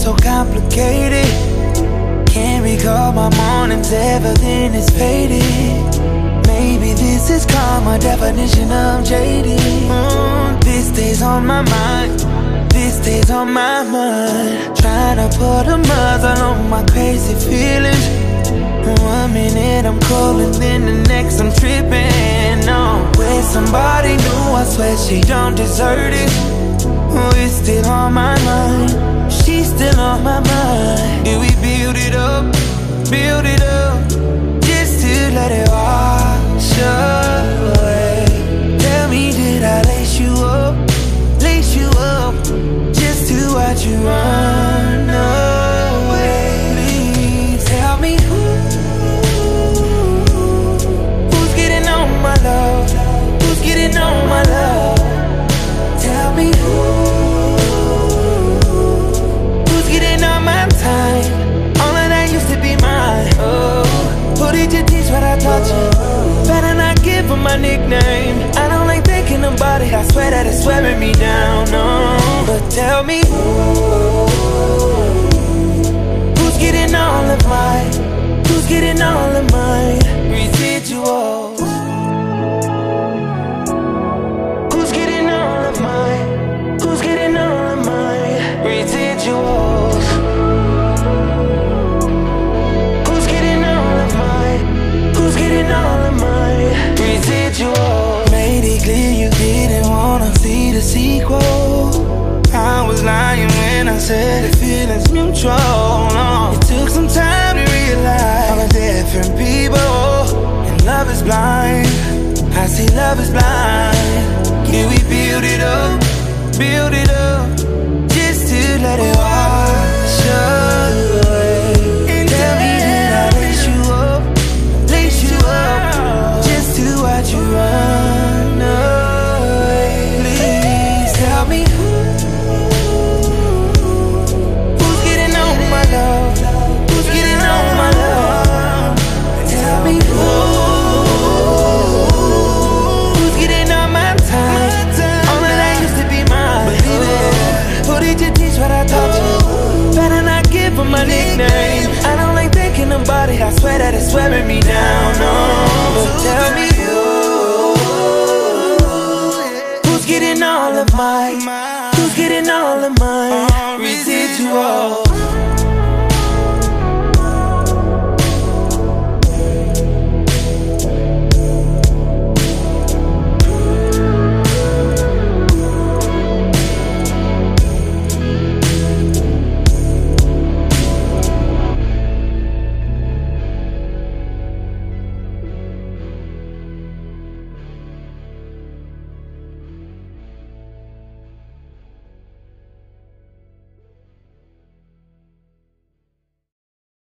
so complicated. Can't recall my mornings ever, then it's faded. Maybe this is called my definition of jaded. This stays on my mind, this stays on my mind. Trying to put a muzzle on my crazy feelings. 1 minute I'm cold and then the next I'm tripping. No, with somebody new, I swear she don't deserve it. It's still on my mind, she's still on my mind. Did we build it up, just to let it wash away? Tell me, did I lace you up, just to watch you run away? Please tell me who's getting on my love, who's getting on my love? Tell me who's getting on my time? All of that used to be mine. Oh, who did you teach what I taught you? Better not give her my nickname. I don't like thinking about it, I swear that it's wearing me down. No, but tell me who's getting all of mine, who's getting all of mine residuals? Who's getting all of mine, who's getting all of mine residuals? Who's getting all of mine, who's getting all of mine residuals? Made it clear you didn't wanna see the sequel. I was lying when I said the feeling's mutual. No, it took some time to realize all the different people, and love is blind. I see love is blind. Can we build it up, just to let it wash away? Tell me, did I lace you up, just to watch you run away? Please tell me who's getting on my love, who's getting on my love? Tell me who's getting on my time? All of that used to be mine. Believe it. Who did you teach what I taught you? Better not give her my nickname. I don't like thinking about it, I swear that it's wearing me down. No, but tell me who's getting all of mine, who's getting all of mine residuals?